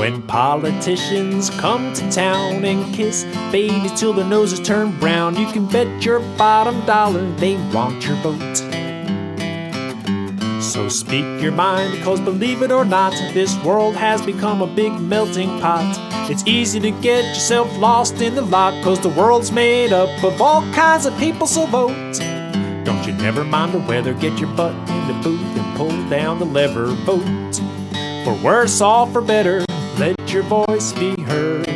When politicians come to town and kiss babies till their noses turn brown, you can bet your bottom dollar they want your vote. So speak your mind, because believe it or not, this world has become a big melting pot. It's easy to get yourself lost in the lot, because the world's made up of all kinds of people, so vote. Don't you never mind the weather, get your butt in the booth and pull down the lever, vote. For worse or for better, let your voice be heard.